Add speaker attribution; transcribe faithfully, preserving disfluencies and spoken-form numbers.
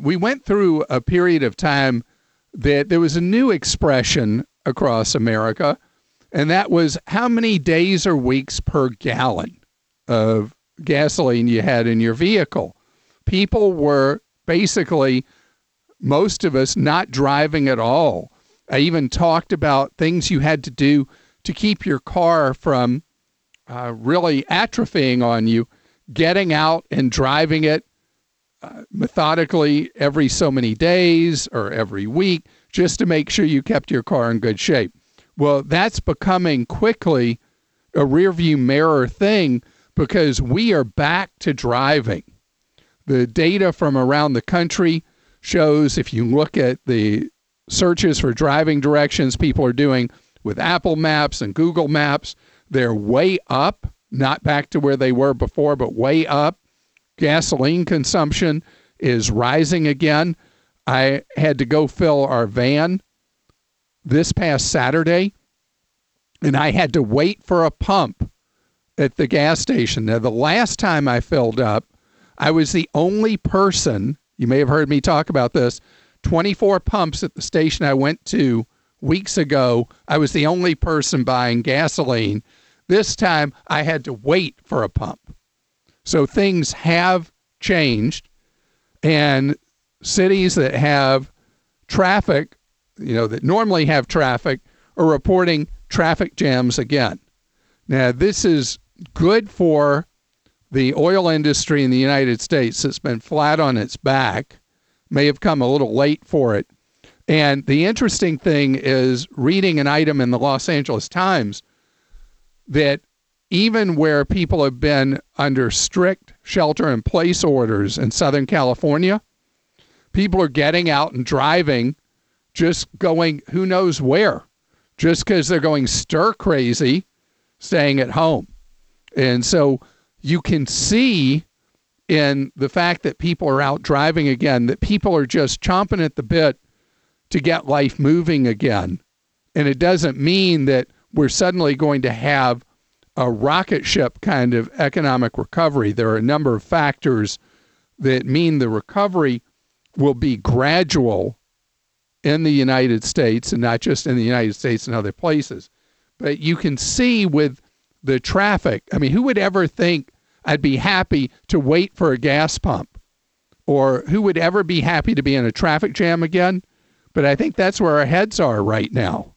Speaker 1: We went through a period of time that there was a new expression across America, and that was how many days or weeks per gallon of gasoline you had in your vehicle. People were basically, most of us, not driving at all. I even talked about things you had to do to keep your car from uh, really atrophying on you, getting out and driving it uh, methodically every so many days or every week, just to make sure you kept your car in good shape. Well, that's becoming quickly a rearview mirror thing because we are back to driving. The data from around the country shows, if you look at the searches for driving directions people are doing with Apple Maps and Google Maps, they're way up, not back to where they were before, but way up. Gasoline consumption is rising again. I had to go fill our van this past Saturday, and I had to wait for a pump at the gas station. Now, the last time I filled up, I was the only person, you may have heard me talk about this, twenty-four pumps at the station I went to weeks ago. I was the only person buying gasoline. This time, I had to wait for a pump. So things have changed, and cities that have traffic, you know, that normally have traffic, are reporting traffic jams again. Now, this is good for the oil industry in the United States that's been flat on its back, may have come a little late for it. And the interesting thing is reading an item in the Los Angeles Times that even where people have been under strict shelter-in-place orders in Southern California, people are getting out and driving, just going who knows where, just because they're going stir crazy staying at home. And so you can see in the fact that people are out driving again, that people are just chomping at the bit to get life moving again. And it doesn't mean that we're suddenly going to have a rocket ship kind of economic recovery. There are a number of factors that mean the recovery will be gradual in the United States, and not just in the United States and other places. But you can see with the traffic, I mean, who would ever think I'd be happy to wait for a gas pump? Or who would ever be happy to be in a traffic jam again? But I think that's where our heads are right now.